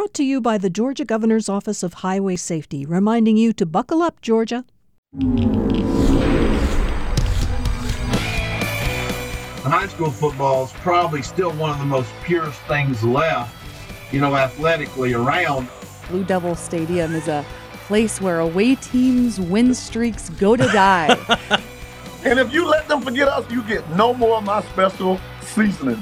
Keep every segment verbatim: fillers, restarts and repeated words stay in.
brought to you by the Georgia Governor's Office of Highway Safety, reminding you to buckle up, Georgia. High school football is probably still one of the most purest things left, you know, athletically around. Blue Devil Stadium is a place where away teams' win streaks go to die. And if you let them forget us, you get no more of my special seasoning.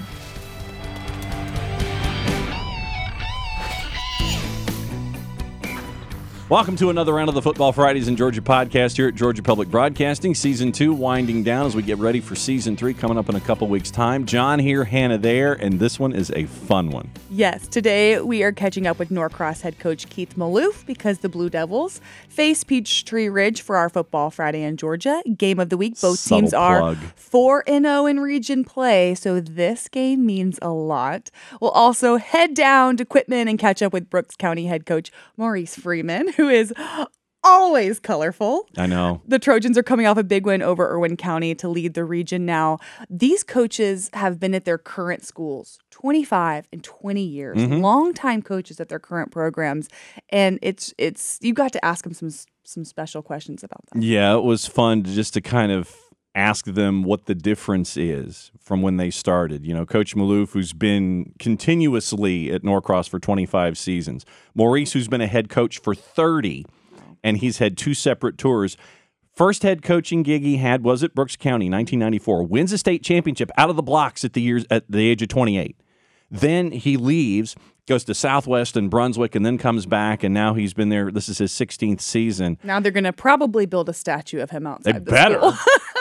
Welcome to another round of the Football Fridays in Georgia podcast here at Georgia Public Broadcasting. Season two winding down as we get ready for season three coming up in a couple weeks' time. John here, Hannah there, and this one is a fun one. Yes, today we are catching up with Norcross head coach Keith Maloof because the Blue Devils face Peachtree Ridge for our Football Friday in Georgia. Game of the week. Both Subtle teams plug. are four and oh in region play, so this game means a lot. We'll also head down to Quitman and catch up with Brooks County head coach Maurice Freeman, who is always colorful. I know. The Trojans are coming off a big win over Irwin County to lead the region now. These coaches have been at their current schools twenty-five and twenty years, Mm-hmm. longtime coaches at their current programs. And it's, it's, you got to ask them some, some special questions about that. Yeah, it was fun to just to kind of ask them what the difference is from when they started. You know, Coach Maloof, who's been continuously at Norcross for twenty-five seasons. Maurice, who's been a head coach for thirty, and he's had two separate tours. First head coaching gig he had was at Brooks County, nineteen ninety-four. Wins a state championship out of the blocks at the years at the age of twenty-eight. Then he leaves, goes to Southwest and Brunswick, and then comes back, and now he's been there. This is his sixteenth season. Now they're going to probably build a statue of him outside They the better. school.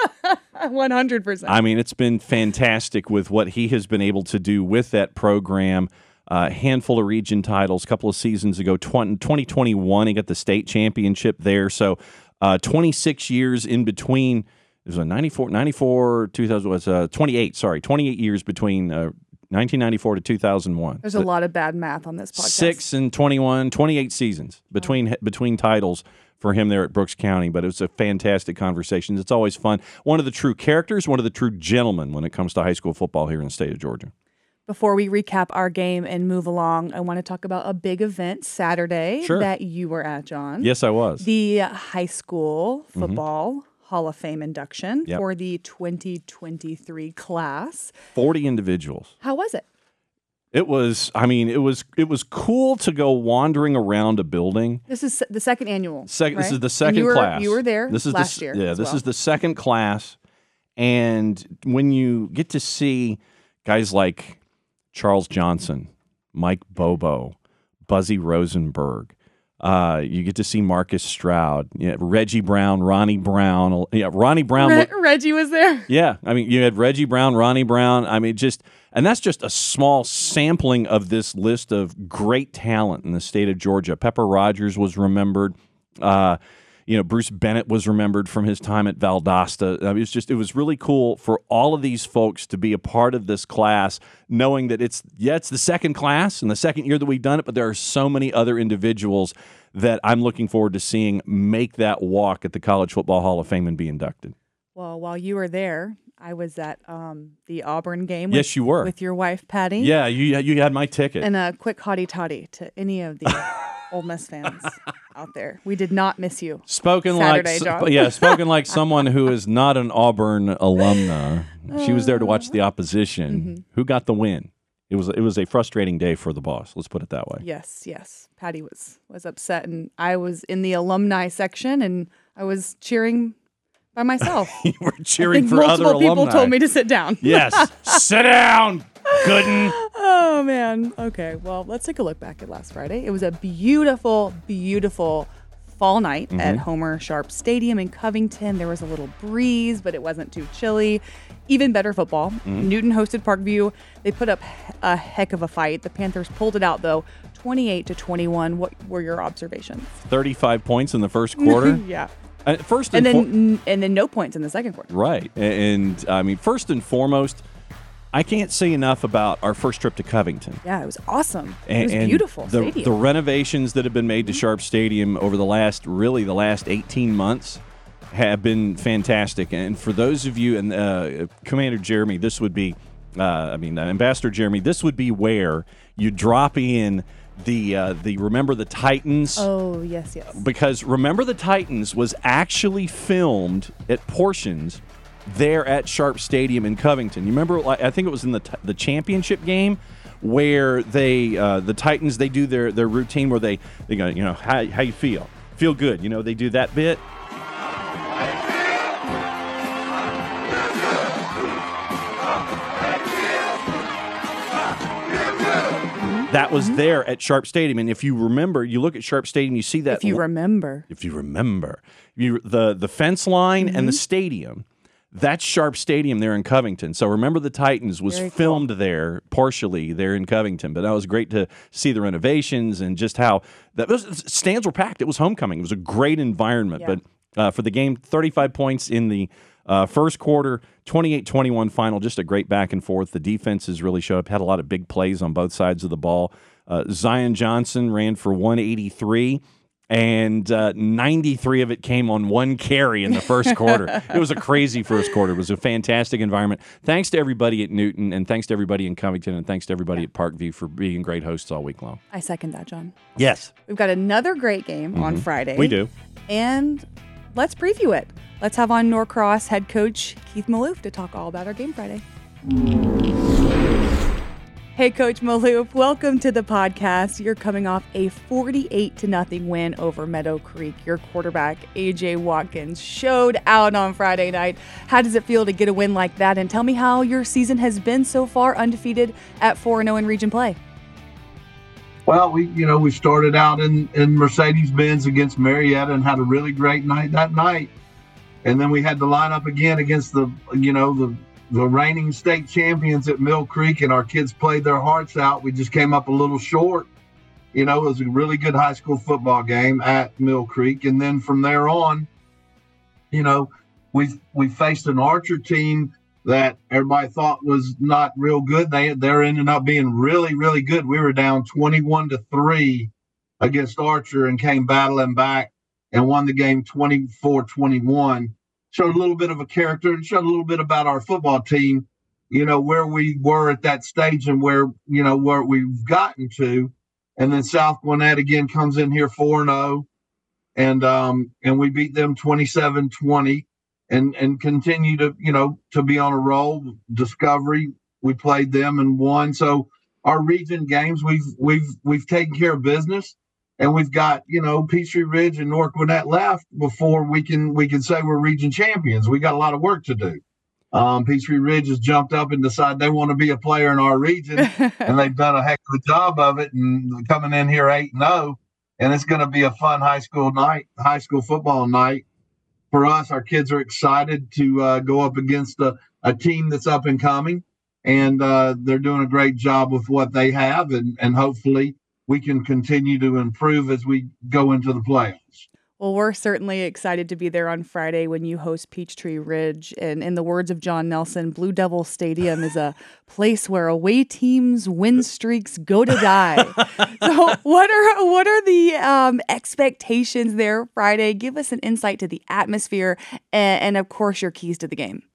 one hundred percent. I mean, it's been fantastic with what he has been able to do with that program. A uh, handful of region titles a couple of seasons ago. twenty twenty-one, he got the state championship there. So uh, twenty-six years in between. It was a ninety-four, ninety-four, two thousand, was uh, twenty-eight, sorry, twenty-eight years between uh, nineteen ninety-four to two thousand one. There's a But lot of bad math on this podcast. Six and twenty-one, twenty-eight seasons between oh. between titles for him there at Brooks County, but it was a fantastic conversation. It's always fun. One of the true characters, one of the true gentlemen when it comes to high school football here in the state of Georgia. Before we recap our game and move along, I want to talk about a big event Saturday Sure. that you were at, John. Yes, I was. The high school football mm-hmm. Hall of Fame induction Yep. for the twenty twenty-three class. forty individuals. How was it? It was, I mean, it was it was cool to go wandering around a building. This is the second annual. Second, right? This is the And second you were, class. You were there this is last the, year. Yeah, as this well. is the second class. And when you get to see guys like Charles Johnson, Mike Bobo, Buzzy Rosenberg, uh, you get to see Marcus Stroud, yeah, Reggie Brown, Ronnie Brown. Yeah, Ronnie Brown. Re- Reggie was there. Yeah, I mean, you had Reggie Brown, Ronnie Brown. I mean, just, and that's just a small sampling of this list of great talent in the state of Georgia. Pepper Rogers was remembered. Uh, you know, Bruce Bennett was remembered from his time at Valdosta. I mean, it was just, it was really cool for all of these folks to be a part of this class, knowing that it's, yeah, it's the second class and the second year that we've done it, but there are so many other individuals that I'm looking forward to seeing make that walk at the College Football Hall of Fame and be inducted. Well, while you were there, I was at um, the Auburn game. With, Yes, you were. With your wife, Patty. Yeah, you you had my ticket. And a quick hotty toddy to any of the Ole Miss fans out there. We did not miss you. Spoken Saturday, like John. yeah, spoken like someone who is not an Auburn alumna. She was there to watch the opposition. Mm-hmm. Who got the win? It was it was a frustrating day for the boss. Let's put it that way. Yes, yes. Patty was was upset, and I was in the alumni section, and I was cheering by myself. You were I cheering think for other multiple people alumni. told me to sit down. Yes, sit down, Gooden. Oh, man. Okay, well, let's take a look back at last Friday. It was a beautiful, beautiful fall night Mm-hmm. at Homer Sharp Stadium in Covington. There was a little breeze, but it wasn't too chilly. Even better football. Mm-hmm. Newton hosted Parkview. They put up a heck of a fight. The Panthers pulled it out, though, twenty-eight to twenty-one. What were your observations? thirty-five points in the first quarter. Yeah. Uh, first And and, then for- and then no points in the second quarter. right, and, and I mean, first and foremost, I can't say enough about our first trip to Covington. Yeah, it was awesome. And, it was and beautiful the, stadium. the renovations that have been made to Sharp Stadium over the last, really the last eighteen months have been fantastic. And for those of you, and uh, Commander Jeremy, this would be, uh, I mean, uh, Ambassador Jeremy, this would be where you drop in the uh, the Remember the Titans. Oh, yes, yes. Because Remember the Titans was actually filmed at portions there at Sharp Stadium in Covington. You remember, I think it was in the t- the championship game where they uh, the Titans, they do their, their routine where they, they go, you know, how, how you feel? Feel good. You know, they do that bit. That was mm-hmm. there at Sharp Stadium, and if you remember, you look at Sharp Stadium, you see that. If you remember, if you remember, you the the fence line mm-hmm. and the stadium, that's Sharp Stadium there in Covington. So Remember the Titans was Very filmed cool. there partially there in Covington, but that was great to see the renovations and just how that was, stands were packed. It was homecoming. It was a great environment, yeah. but uh, for the game, thirty-five points in the Uh, first quarter, twenty-eight twenty-one final, just a great back and forth. The defenses really showed up, had a lot of big plays on both sides of the ball. Uh, Zion Johnson ran for one eighty-three, and uh, ninety-three of it came on one carry in the first quarter. It was a crazy first quarter. It was a fantastic environment. Thanks to everybody at Newton, and thanks to everybody in Covington, and thanks to everybody yeah. at Parkview for being great hosts all week long. I second that, John. Yes. We've got another great game mm-hmm. on Friday. We do. And let's preview it. Let's have on Norcross head coach Keith Maloof to talk all about our game Friday. Hey, Coach Maloof, welcome to the podcast. You're coming off a forty-eight to nothing win over Meadow Creek. Your quarterback, A J Watkins, showed out on Friday night. How does it feel to get a win like that? And tell me how your season has been so far, undefeated at four and oh in region play. Well, we, you know, we started out in, in Mercedes-Benz against Marietta and had a really great night that night. And then we had to line up again against the, you know, the, the reigning state champions at Mill Creek, and our kids played their hearts out. We just came up a little short. You know, it was a really good high school football game at Mill Creek. And then from there on, you know, we we faced an Archer team that everybody thought was not real good. They they're ended up being really, really good. We were down twenty-one to three against Archer and came battling back and won the game twenty-four twenty-one. Showed a little bit of a character and showed a little bit about our football team, you know, where we were at that stage and where, you know, where we've gotten to. And then South Gwinnett again comes in here four and oh, and um and we beat them twenty-seven twenty. And and continue to, you know, to be on a roll. Discovery, we played them and won. So our region games, we've we've we've taken care of business, and we've got, you know, Peachtree Ridge and North Gwinnett left before we can we can say we're region champions. We got a lot of work to do. Um, Peachtree Ridge has jumped up and decided they want to be a player in our region, and they've done a heck of a job of it. And coming in here eight and zero, and it's going to be a fun high school night, high school football night. For us, our kids are excited to uh, go up against a, a team that's up and coming, and uh, they're doing a great job with what they have, and, and hopefully we can continue to improve as we go into the playoffs. Well, we're certainly excited to be there on Friday when you host Peachtree Ridge. And in the words of John Nelson, Blue Devil Stadium is a place where away teams' win streaks go to die. So what are what are the um, expectations there Friday? Give us an insight to the atmosphere and, and, of course, your keys to the game.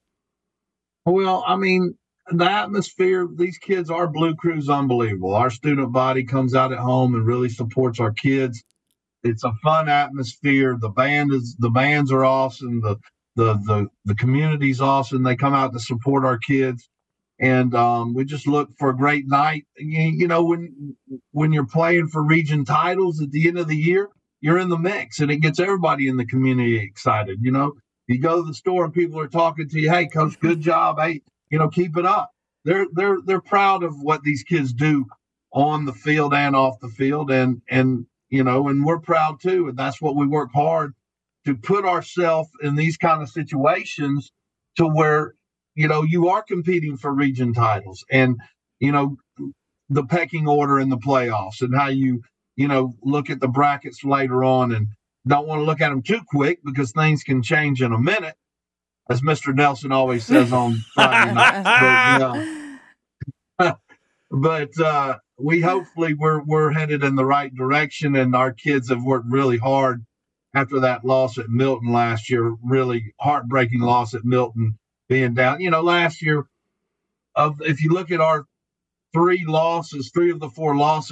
Well, I mean, the atmosphere, these kids, our Blue Crew's unbelievable. Our student body comes out at home and really supports our kids. It's a fun atmosphere. The band is the bands are awesome. The the the the community's awesome. They come out to support our kids, and um, we just look for a great night. You, you know, when when you're playing for region titles at the end of the year, you're in the mix, and it gets everybody in the community excited. You know, you go to the store and people are talking to you. Hey, coach, good job. Hey, you know, keep it up. They're they're they're proud of what these kids do on the field and off the field, and and. You know, and we're proud too. And that's what we work hard to put ourselves in these kind of situations to where, you know, you are competing for region titles and, you know, the pecking order in the playoffs and how you, you know, look at the brackets later on and don't want to look at them too quick because things can change in a minute, as Mister Nelson always says on Friday night. But, you know, but uh, we hopefully we're we're headed in the right direction, and our kids have worked really hard after that loss at Milton last year. Really heartbreaking loss at Milton, being down. You know, last year, of if you look at our three losses, three of the four losses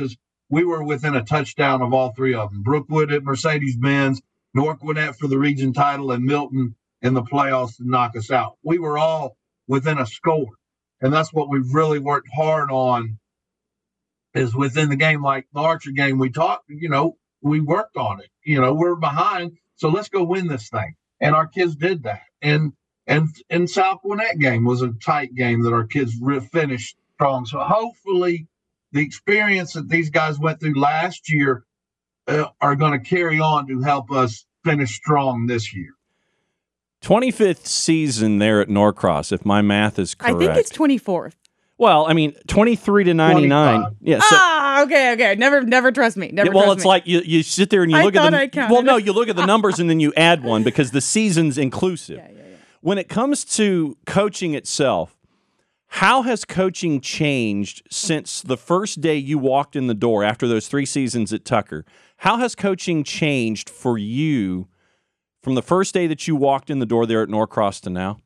we were within a touchdown of all three of them. Brookwood at Mercedes-Benz, North Gwinnett for the region title, and Milton in the playoffs to knock us out. We were all within a score. And that's what we've really worked hard on, is within the game. Like the Archer game, we talked, you know, we worked on it. You know, we're behind, so let's go win this thing. And our kids did that. And and and South Gwinnett game was a tight game that our kids re- finished strong. So hopefully the experience that these guys went through last year uh, are going to carry on to help us finish strong this year. twenty-fifth season there at Norcross, if my math is correct. I think it's twenty-fourth. Well, I mean, twenty-three to ninety-nine. twenty-five. Yeah. So, ah, okay, okay. Never, never trust me. Never. yeah, well, trust it's me. like you, you sit there and you I look at thought the I counted. well, no, you look at the numbers and then you add one because the season's inclusive. Yeah, yeah, yeah. When it comes to coaching itself, how has coaching changed since the first day you walked in the door after those three seasons at Tucker? How has coaching changed for you from the first day that you walked in the door there at Norcross to now?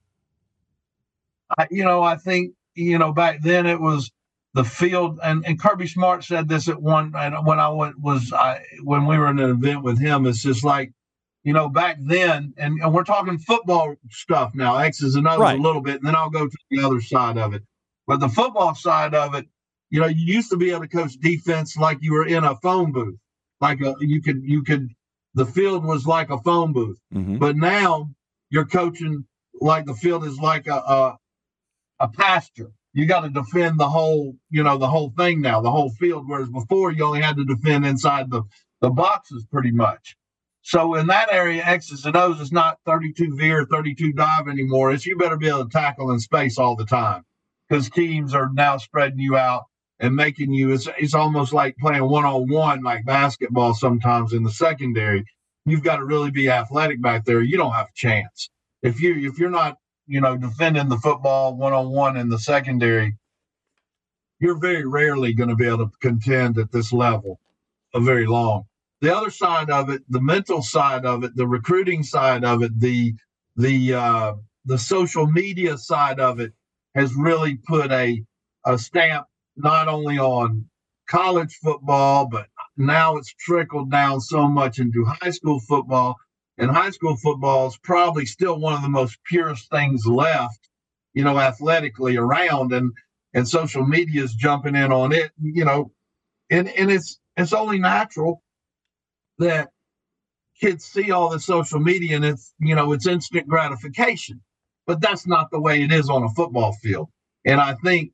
I, you know, I think, you know, back then it was the field, and, and Kirby Smart said this at one, and when I went was, I, when we were in an event with him, it's just like, you know, back then, and, and we're talking football stuff now, X's and O's Right. a little bit, and then I'll go to the other side of it. But the football side of it, you know, you used to be able to coach defense like you were in a phone booth, like a, you could, you could, the field was like a phone booth. Mm-hmm. But now you're coaching like the field is like a a, a pasture. You got to defend the whole, you know, the whole thing now, the whole field. Whereas before you only had to defend inside the, the boxes pretty much. So in that area, X's and O's is not thirty-two veer, thirty-two dive anymore. It's you better be able to tackle in space all the time because teams are now spreading you out and making you, it's, it's almost like playing one-on-one like basketball sometimes in the secondary. You've got to really be athletic back there. You don't have a chance. If, you, if you're not, you know, defending the football one-on-one in the secondary, you're very rarely going to be able to contend at this level for very long. The other side of it, the mental side of it, the recruiting side of it, the the uh, the social media side of it has really put a a stamp not only on college football, but now it's trickled down so much into high school football. And high school football is probably still one of the most purest things left, you know, athletically around. And and social media is jumping in on it, you know, and, and it's it's only natural that kids see all the social media and it's, you know, it's instant gratification. But that's not the way it is on a football field. And I think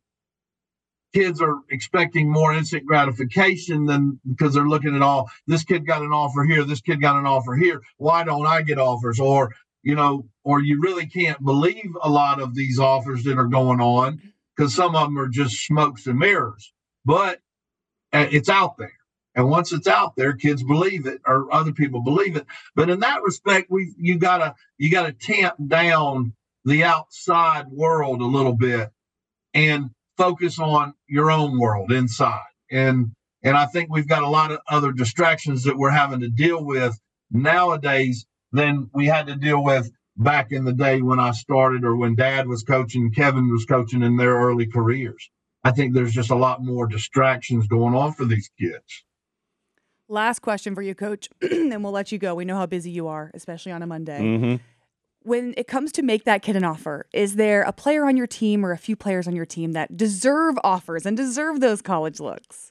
kids are expecting more instant gratification than because they're looking at all, this kid got an offer here, this kid got an offer here. Why don't I get offers? Or, you know, or you really can't believe a lot of these offers that are going on because some of them are just smokes and mirrors. But uh, it's out there. And once it's out there, kids believe it or other people believe it. But in that respect, we you gotta you gotta tamp down the outside world a little bit and focus on your own world inside. And and I think we've got a lot of other distractions that we're having to deal with nowadays than we had to deal with back in the day when I started or when Dad was coaching, Kevin was coaching in their early careers. I think there's just a lot more distractions going on for these kids. Last question for you, Coach, and we'll let you go. We know how busy you are, especially on a Monday. Mm-hmm. When it comes to make that kid an offer, is there a player on your team or a few players on your team that deserve offers and deserve those college looks?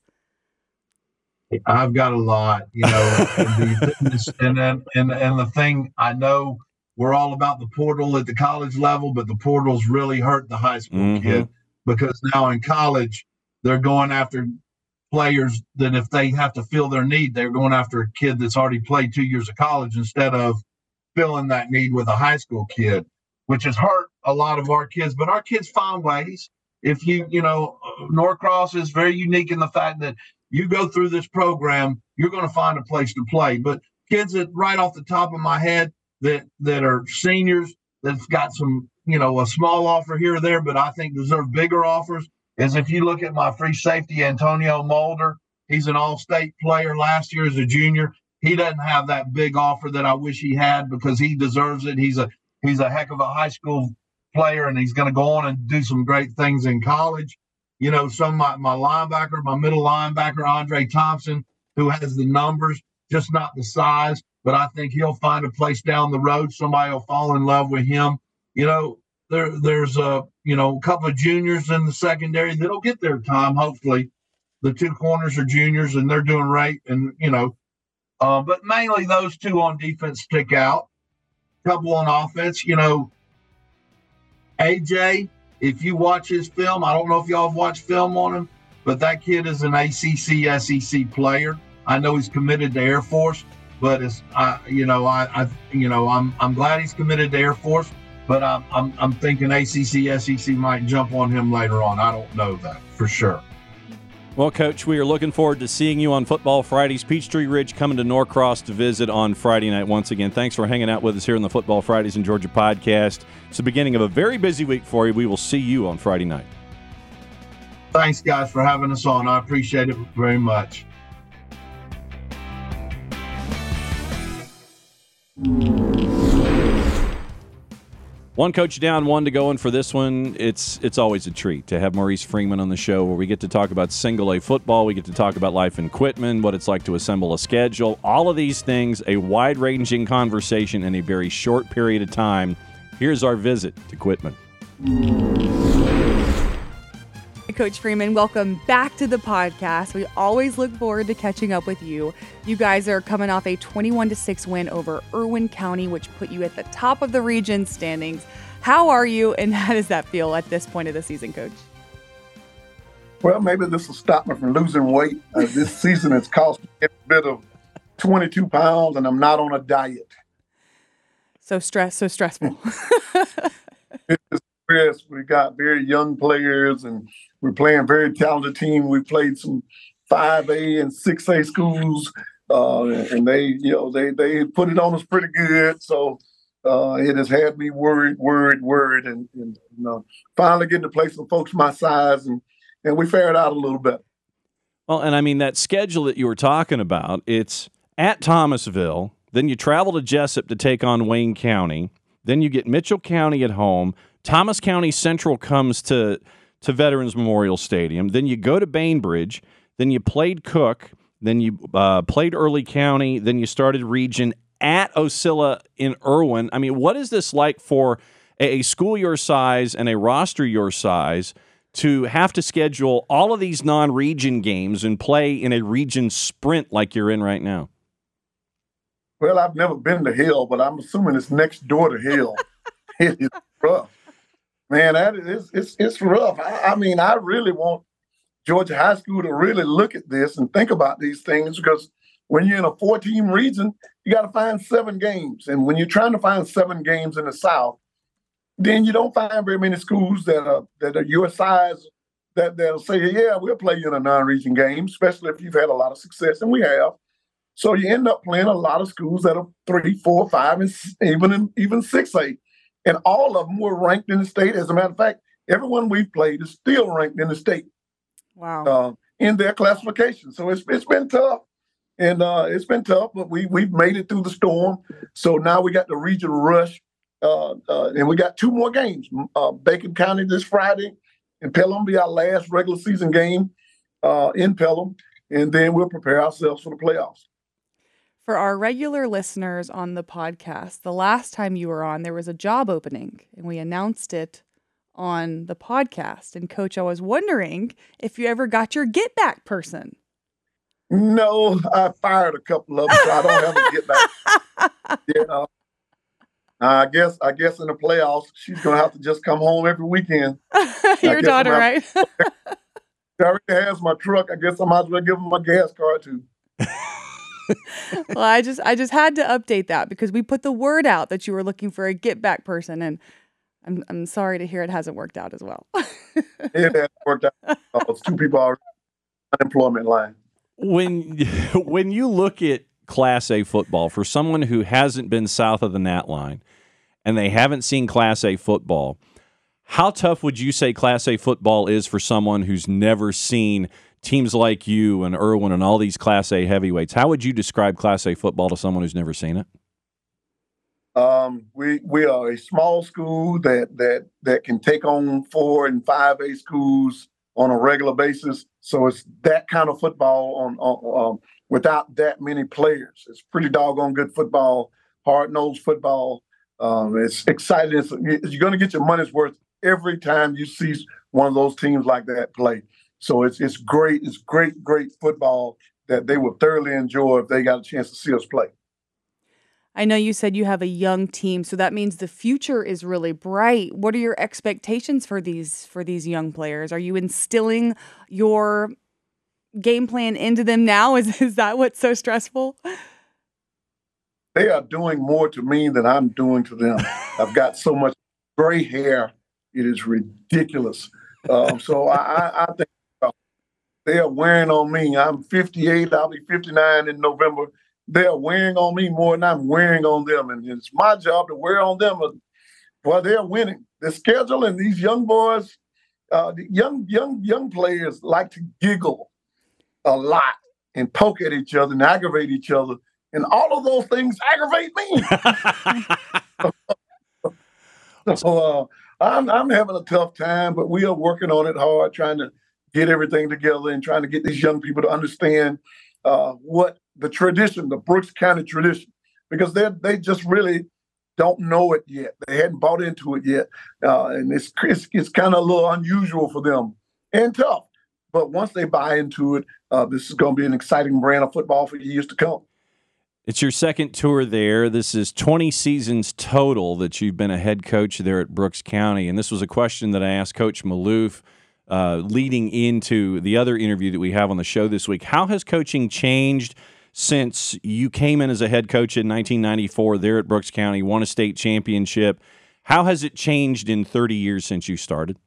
I've got a lot, you know, and then and and the thing I know we're all about the portal at the college level, but the portals really hurt the high school Mm-hmm. kid because now in college they're going after players that if they have to fill their need, they're going after a kid that's already played two years of college instead of filling that need with a high school kid, which has hurt a lot of our kids. But our kids find ways. If you, you know, Norcross is very unique in the fact that you go through this program, you're going to find a place to play. But kids that right off the top of my head that that are seniors that's got some, you know, a small offer here or there, but I think deserve bigger offers. Is if you look at my free safety, Antonio Mulder, he's an all-state player last year as a junior. He doesn't have that big offer that I wish he had because he deserves it. He's a he's a heck of a high school player, and he's going to go on and do some great things in college. you know, some my, my linebacker, my middle linebacker, Andre Thompson, who has the numbers, just not the size. But I think he'll find a place down the road. Somebody will fall in love with him. You know, there there's a you know a couple of juniors in the secondary that'll get their time. Hopefully, the two corners are juniors and they're doing right. And you know, uh, but mainly those two on defense stick out. Couple on offense, you know, A J. If you watch his film, I don't know if y'all have watched film on him, but that kid is an A C C, S E C player. I know he's committed to Air Force, but it's, I, you know, I, I, you know, I'm, I'm glad he's committed to Air Force, but I'm, I'm, I'm thinking A C C, S E C might jump on him later on. I don't know that for sure. Well, Coach, we are looking forward to seeing you on Football Fridays. Peachtree Ridge coming to Norcross to visit on Friday night once again. Thanks for hanging out with us here on the Football Fridays in Georgia podcast. It's the beginning of a very busy week for you. We will see you on Friday night. Thanks, guys, for having us on. I appreciate it very much. One coach down, one to go, and for this one, it's it's always a treat to have Maurice Freeman on the show where we get to talk about single A football, we get to talk about life in Quitman, what it's like to assemble a schedule, all of these things, a wide-ranging conversation in a very short period of time. Here's our visit to Quitman. Coach Freeman, welcome back to the podcast. We always look forward to catching up with you. You guys are coming off a twenty-one to six win over Irwin County, which put you at the top of the region standings. How are you, and how does that feel at this point of the season, Coach? Well, maybe this will stop me from losing weight. Uh, this season has cost me a bit of twenty-two pounds, and I'm not on a diet. So stress, so stressful. It's stress. We got very young players, and we're playing a very talented team. We played some five A and six A schools, uh, and they, you know, they they put it on us pretty good. So uh, it has had me worried, worried, worried, and, and you know, finally getting to play some folks my size, and and we fared out a little bit. Well, and I mean, that schedule that you were talking about, it's at Thomasville, then you travel to Jessup to take on Wayne County, then you get Mitchell County at home, Thomas County Central comes to to Veterans Memorial Stadium. Then you go to Bainbridge. Then you played Cook. Then you uh, played Early County. Then you started region at Ocilla in Irwin. I mean, what is this like for a, a school your size and a roster your size to have to schedule all of these non-region games and play in a region sprint like you're in right now? Well, I've never been to Hill, but I'm assuming it's next door to Hill. It is rough. Man, that is it's it's rough. I, I mean, I really want Georgia High School to really look at this and think about these things, because when you're in a four-team region, you got to find seven games. And when you're trying to find seven games in the South, then you don't find very many schools that are that are your size that they'll say, yeah, we'll play you in a non-region game, especially if you've had a lot of success, and we have. So you end up playing a lot of schools that are three, four, five, and even in, even six A. And all of them were ranked in the state. As a matter of fact, everyone we've played is still ranked in the state. Wow. Uh, in their classification. So it's it's been tough. And uh, it's been tough, but we, we've made it through the storm. So now we got the regional rush. Uh, uh, and we got two more games. Uh, Bacon County this Friday, and Pelham will be our last regular season game uh, in Pelham. And then we'll prepare ourselves for the playoffs. For our regular listeners on the podcast, the last time you were on, there was a job opening, and we announced it on the podcast. And, Coach, I was wondering if you ever got your get back person. No, I fired a couple of them, so I don't have a get back. Yeah, uh, I guess I guess in the playoffs, she's gonna have to just come home every weekend. Your daughter, right? She already has my truck. I guess I might as well give them my gas card too. Well, I just I just had to update that because we put the word out that you were looking for a get back person, and I'm I'm sorry to hear it hasn't worked out as well. It hasn't worked out. Oh, it's two people are on the unemployment line. When when you look at Class A football, for someone who hasn't been south of the gnat line and they haven't seen Class A football, how tough would you say Class A football is for someone who's never seen teams like you and Irwin and all these Class A heavyweights? How would you describe Class A football to someone who's never seen it? Um, we we are a small school that that that can take on four and five A schools on a regular basis. So it's that kind of football on, on um, without that many players. It's pretty doggone good football, hard-nosed football. Um, it's exciting. It's, you're going to get your money's worth every time you see one of those teams like that play. So it's it's great. It's great, great football that they would thoroughly enjoy if they got a chance to see us play. I know you said you have a young team, so that means the future is really bright. What are your expectations for these for these young players? Are you instilling your game plan into them now? Is is that what's so stressful? They are doing more to me than I'm doing to them. I've got so much gray hair, it is ridiculous. Um, so I, I think they are wearing on me. I'm fifty-eight. I'll be fifty-nine in November. They are wearing on me more than I'm wearing on them. And it's my job to wear on them. Well, they're winning. The schedule and these young boys, uh, the young, young, young players like to giggle a lot and poke at each other and aggravate each other. And all of those things aggravate me. so uh, I'm, I'm having a tough time, but we are working on it hard, trying to get everything together and trying to get these young people to understand uh, what the tradition, the Brooks County tradition, because they they just really don't know it yet. They hadn't bought into it yet, uh, and it's it's, it's kind of a little unusual for them and tough. But once they buy into it, uh, this is going to be an exciting brand of football for years to come. It's your second tour there. This is twenty seasons total that you've been a head coach there at Brooks County, and this was a question that I asked Coach Maloof uh, leading into the other interview that we have on the show this week. How has coaching changed since you came in as a head coach in nineteen ninety-four there at Brooks County, won a state championship? How has it changed in thirty years since you started?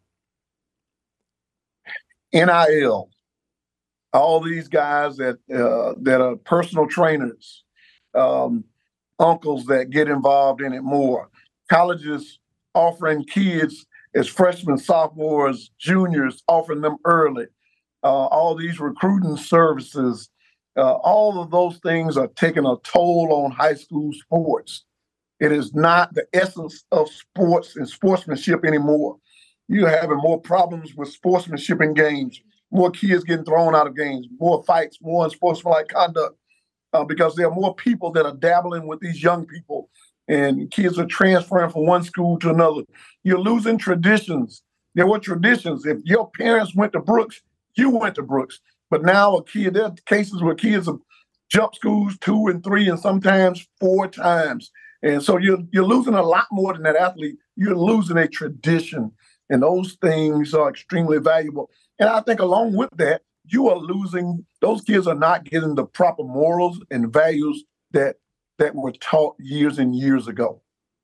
N I L, all these guys that uh, that are personal trainers, um, uncles that get involved in it more, colleges offering kids as freshmen, sophomores, juniors, offering them early, uh, all these recruiting services. Uh, all of those things are taking a toll on high school sports. It is not the essence of sports and sportsmanship anymore. You're having more problems with sportsmanship in games, more kids getting thrown out of games, more fights, more unsportsmanlike conduct, uh, because there are more people that are dabbling with these young people, and kids are transferring from one school to another. You're losing traditions. There were traditions. If your parents went to Brooks, you went to Brooks. But now a kid, there are cases where kids have jumped schools two and three and sometimes four times. And so you're you're losing a lot more than that athlete. You're losing a tradition. And those things are extremely valuable. And I think along with that, you are losing, those kids are not getting the proper morals and values that that were taught years and years ago.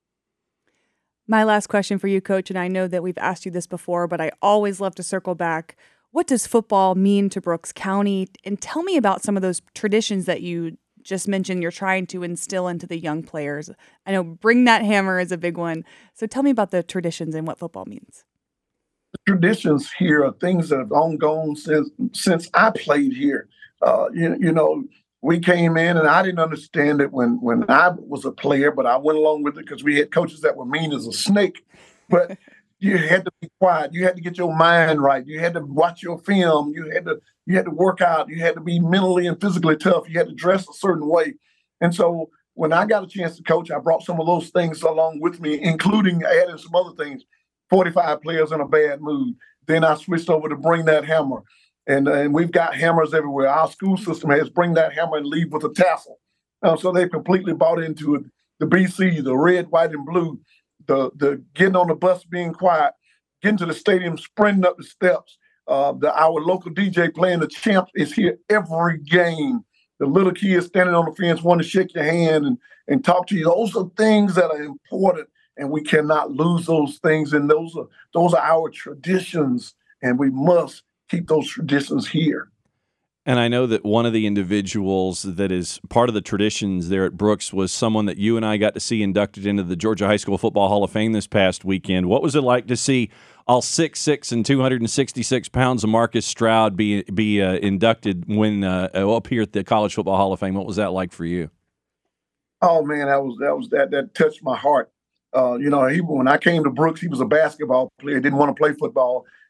My last question for you, Coach, and I know that we've asked you this before, but I always love to circle back. What does football mean to Brooks County? And tell me about some of those traditions that you just mentioned you're trying to instill into the young players. I know Bring That Hammer is a big one. So tell me about the traditions and what football means. The traditions here are things that have ongoing since since I played here. Uh, you, you know, we came in and I didn't understand it when, when I was a player, but I went along with it because we had coaches that were mean as a snake. But you had to be quiet. You had to get your mind right. You had to watch your film. You had to you had to work out. You had to be mentally and physically tough. You had to dress a certain way. And so when I got a chance to coach, I brought some of those things along with me, including adding some other things. forty-five players in a bad mood. Then I switched over to Bring That Hammer. And, uh, and we've got hammers everywhere. Our school system has Bring That Hammer and Leave with a Tassel. Uh, so they've completely bought into it. The B C, the red, white, and blue. The the getting on the bus, being quiet, getting to the stadium, sprinting up the steps. Uh, the our local D J playing the champs is here every game. The little kids standing on the fence want to shake your hand and, and talk to you. Those are things that are important, and we cannot lose those things. And those are those are our traditions, and we must keep those traditions here. And I know that one of the individuals that is part of the traditions there at Brooks was someone that you and I got to see inducted into the Georgia High School Football Hall of Fame this past weekend. What was it like to see all six six and two hundred sixty-six pounds of Marcus Stroud be be uh, inducted when uh, up here at the College Football Hall of Fame? What was that like for you? Oh man, that was that was that that touched my heart. Uh, you know, he when I came to Brooks, he was a basketball player, didn't want to play football,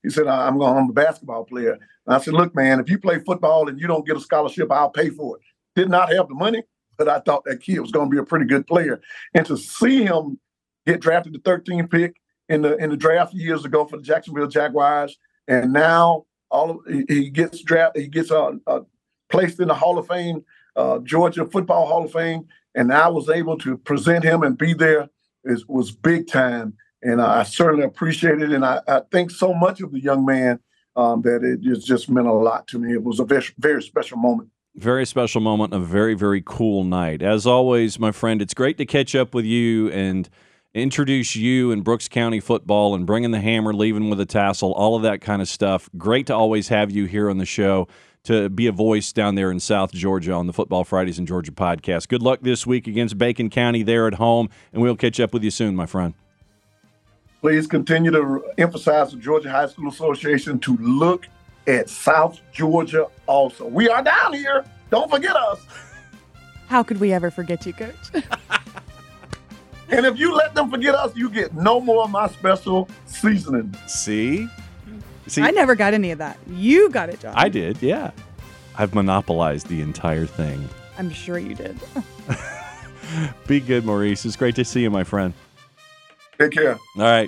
He said, I'm going, I'm a basketball player. And I said, look, man, if you play football and you don't get a scholarship, I'll pay for it. Did not have the money, but I thought that kid was going to be a pretty good player. And to see him get drafted the thirteenth pick in the in the draft years ago for the Jacksonville Jaguars, and now all of, he, he gets drafted, he gets uh, uh, placed in the Hall of Fame, uh, Georgia Football Hall of Fame, and I was able to present him and be there is was big time. And uh, I certainly appreciate it. And I, I think so much of the young man um, that it just, just meant a lot to me. It was a very, very special moment. Very special moment, a very, very cool night. As always, my friend, it's great to catch up with you and introduce you and Brooks County football and bringing the hammer, leaving with a tassel, all of that kind of stuff. Great to always have you here on the show to be a voice down there in South Georgia on the Football Fridays in Georgia podcast. Good luck this week against Bacon County there at home, and we'll catch up with you soon, my friend. Please continue to emphasize the Georgia High School Association to look at South Georgia also. We are down here. Don't forget us. How could we ever forget you, Coach? And if you let them forget us, you get no more of my special seasoning. See? See? I never got any of that. You got it, John. I did, yeah. I've monopolized the entire thing. I'm sure you did. Be good, Maurice. It's great to see you, my friend. Take care. All right.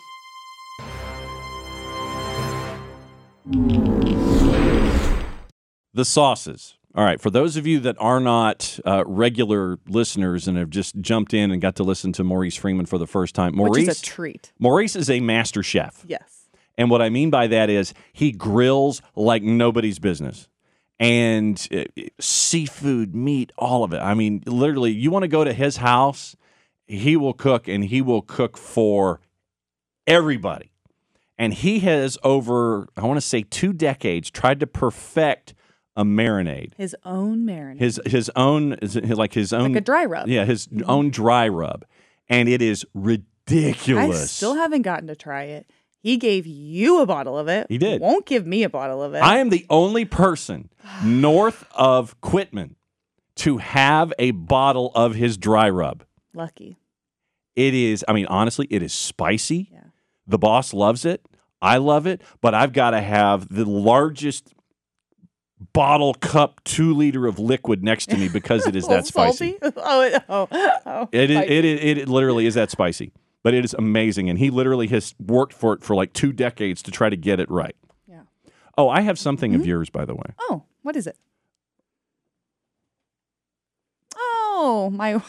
The sauces. All right, for those of you that are not uh, regular listeners and have just jumped in and got to listen to Maurice Freeman for the first time, Maurice, Which is a treat. Maurice is a master chef. Yes. And what I mean by that is he grills like nobody's business. And uh, seafood, meat, all of it. I mean, literally, you want to go to his house, he will cook, and he will cook for everybody. And he has, over, I want to say, two decades, tried to perfect a marinade. His own marinade. His his own, like his own. Like a dry rub. Yeah, his mm-hmm. own dry rub. And it is ridiculous. I still haven't gotten to try it. He gave you a bottle of it. He did. Won't give me a bottle of it. I am the only person north of Quitman to have a bottle of his dry rub. Lucky. It is, I mean, honestly, it is spicy. Yeah. The boss loves it. I love it. But I've got to have the largest bottle cup two liter of liquid next to me because it is that spicy. oh, it, oh, oh, it, is, it, it, it literally is that spicy. But it is amazing. And he literally has worked for it for like two decades to try to get it right. Yeah. Oh, I have something mm-hmm. of yours, by the way. Oh, what is it? Oh, my.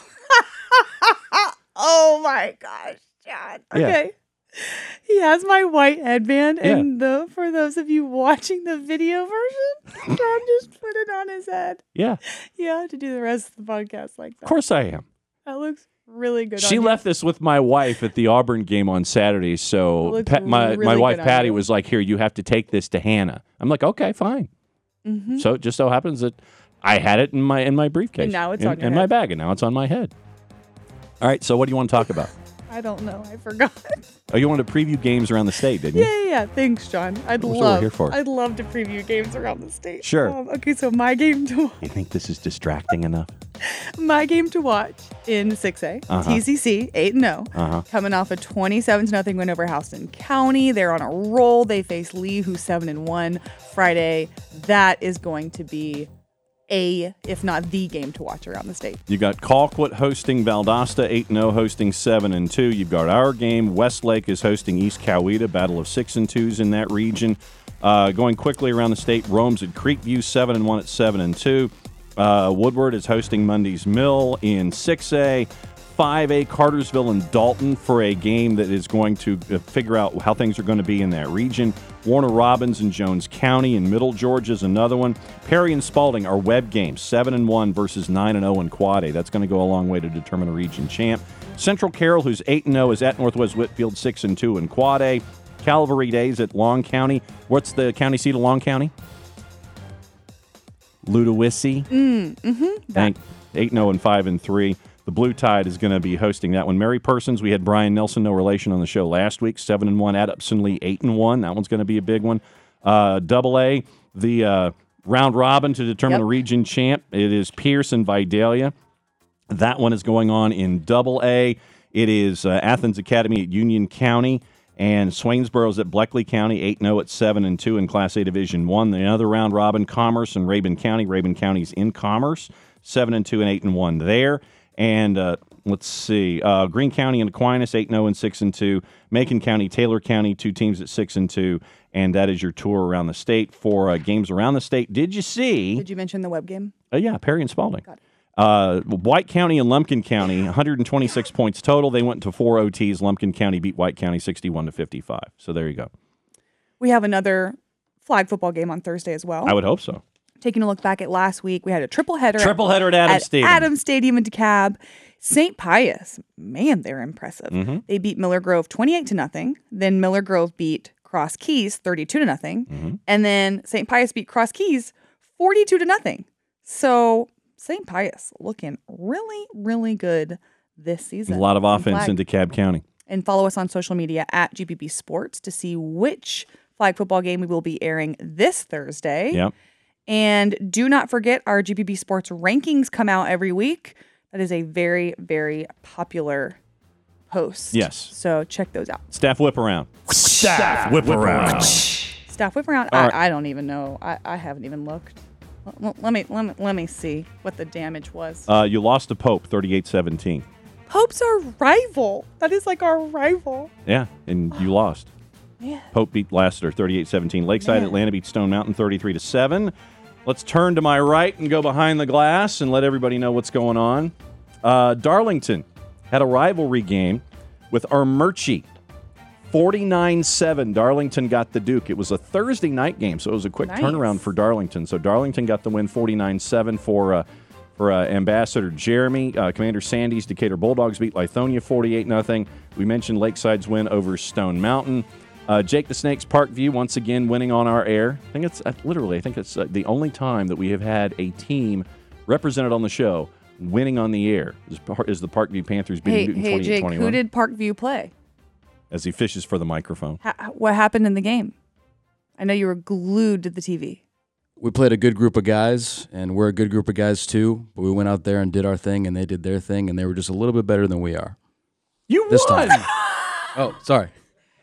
Oh, my gosh, John. Okay. Yeah. He has my white headband, yeah. and the for those of you watching the video version, John just put it on his head. Yeah. You have to do the rest of the podcast like that. Of course I am. That looks really good. She on left you. this with my wife at the Auburn game on Saturday, so Pat, my, really my wife good Patty was like, here, you have to take this to Hannah. I'm like, okay, fine. Mm-hmm. So it just so happens that I had it in my in my briefcase. And now it's in, on your in head. my bag, and now it's on my head. All right, so what do you want to talk about? I don't know. I forgot. Oh, you wanted to preview games around the state, didn't you? Yeah, yeah, yeah. Thanks, John. I'd That's what love. we're here for. I'd love to preview games around the state. Sure. Um, okay, so my game to watch. You think this is distracting enough? My game to watch in six A, uh-huh. T C C eight and oh, uh-huh. coming off a twenty-seven to nothing win over Houston County. They're on a roll. They face Lee, who's seven and one Friday. That is going to be a, if not the game to watch around the state. You got Colquitt hosting Valdosta, eight and oh hosting seven and two. You've got our game. Westlake is hosting East Coweta, battle of six and twos in that region. Uh, going quickly around the state, Rome's at Creekview, seven and one at seven and two. Uh, Woodward is hosting Mundy's Mill in six A. five A, Cartersville and Dalton for a game that is going to figure out how things are going to be in that region. Warner Robins and Jones County in Middle Georgia is another one. Perry and Spalding are web games, seven and one versus nine and oh in Quad A. That's going to go a long way to determine a region champ. Central Carroll, who's eight and oh, is at Northwest Whitfield, six and two in Quad A. Calvary Days at Long County. What's the county seat of Long County? Ludowici. Mm, mm-hmm. Thank eight and oh and five and three. The Blue Tide is going to be hosting that one. Mary Persons, we had Brian Nelson, no relation, on the show last week. seven and one at Upson Lee, eight and one. That one's going to be a big one. Uh, Double A, the uh, round robin to determine Yep. a region champ. It is Pierce and Vidalia. That one is going on in Double A. It is uh, Athens Academy at Union County. And Swainsboro's at Bleckley County, eight and oh at seven and two in Class A Division one. The other round robin, Commerce and Rabun County. Rabun County's in Commerce, seven and two and eight and one there. And uh, let's see, uh, Greene County and Aquinas, eight and oh and six and two. Macon County, Taylor County, two teams at six and two. And that is your tour around the state for uh, games around the state. Did you see? Did you mention the web game? Uh, yeah, Perry and Spalding. Got it. Uh, White County and Lumpkin County, one hundred twenty-six points total. They went to four O Ts. Lumpkin County beat White County sixty-one to fifty-five. So there you go. We have another flag football game on Thursday as well. I would hope so. Taking a look back at last week, we had a triple header. Triple header at Adams at Stadium. Adams Stadium in DeKalb. Saint Pius, man, they're impressive. Mm-hmm. They beat Miller Grove twenty-eight to nothing. Then Miller Grove beat Cross Keys thirty-two to nothing. Mm-hmm. And then Saint Pius beat Cross Keys forty-two to nothing. So Saint Pius looking really, really good this season. A lot of in offense flag. in DeKalb County. And follow us on social media at G P B Sports to see which flag football game we will be airing this Thursday. Yep. And do not forget our G P B Sports rankings come out every week. That is a very, very popular post. Yes. So check those out. Staff whip around. Staff whip around. Staff whip around. All I, right. I don't even know. I, I haven't even looked. L- let me let me let me see what the damage was. Uh, you lost to Pope thirty-eight seventeen. Pope's our rival. That is like our rival. Yeah, and you lost. Man. Pope beat Lassiter thirty-eight seventeen. Lakeside Man. Atlanta beat Stone Mountain thirty-three to seven. Let's turn to my right and go behind the glass and let everybody know what's going on. Uh, Darlington had a rivalry game with Armurchie. forty-nine seven. Darlington got the Duke. It was a Thursday night game, so it was a quick Nice. turnaround for Darlington. So Darlington got the win forty-nine seven for uh, for uh, Ambassador Jeremy. Uh, Commander Sandy's Decatur Bulldogs beat Lithonia forty-eight nothing. We mentioned Lakeside's win over Stone Mountain. Uh, Jake the Snake's Parkview once again winning on our air. I think it's uh, literally, I think it's uh, the only time that we have had a team represented on the show winning on the air is, is the Parkview Panthers beating Hey, Newton hey, twenty-eight Jake, twenty-one. who did Parkview play? As he fishes for the microphone. Ha- what happened in the game? I know you were glued to the T V. We played a good group of guys, and we're a good group of guys too. But we went out there and did our thing, and they did their thing, and they were just a little bit better than we are. You This won! time. Oh, sorry.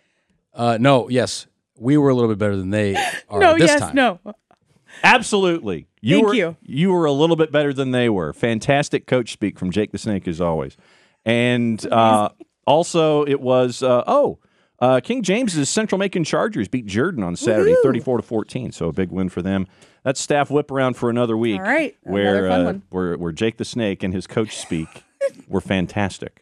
Uh, no, yes, we were a little bit better than they are no, this yes, time. no. Absolutely. You Thank were, you. You were a little bit better than they were. Fantastic coach speak from Jake the Snake, as always. And uh, also, it was, uh, oh, uh, King James's Central Macon Chargers beat Jordan on Saturday, Woohoo. thirty-four to fourteen. So a big win for them. That's staff whip around for another week. All right, Where, another fun uh, one. where, where Jake the Snake and his coach speak were fantastic.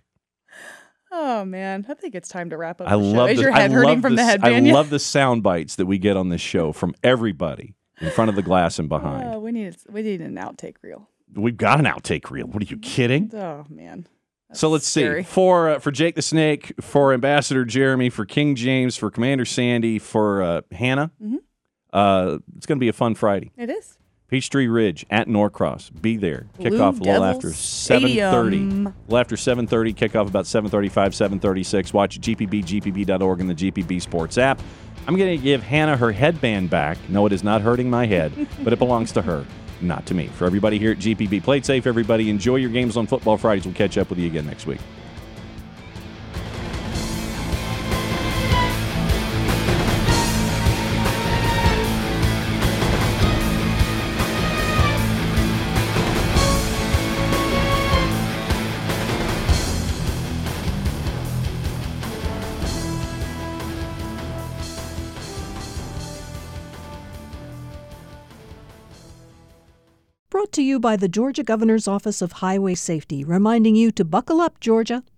Oh man, I think it's time to wrap up. I the show. love Is the, your I head love hurting from the s- headband? I yet? love the sound bites that we get on this show from everybody in front of the glass and behind. Oh, we need we need an outtake reel. We've got an outtake reel. What are you kidding? Oh man. That's So let's scary. see. For uh, for Jake the Snake, for Ambassador Jeremy, for King James, for Commander Sandy, for uh, Hannah, Mhm. uh, it's going to be a fun Friday. It is. Peachtree Ridge at Norcross. Be there. Blue Kickoff a little Devils after seven thirty. Stadium. A little after seven thirty. Kickoff about seven thirty-five, seven thirty-six. Watch G P B, G P B dot org, and the G P B Sports app. I'm going to give Hannah her headband back. No, it is not hurting my head, but it belongs to her, not to me. For everybody here at G P B, play it safe, everybody. Enjoy your games on Football Fridays. We'll catch up with you again next week. Brought to you by the Georgia Governor's Office of Highway Safety, reminding you to buckle up, Georgia.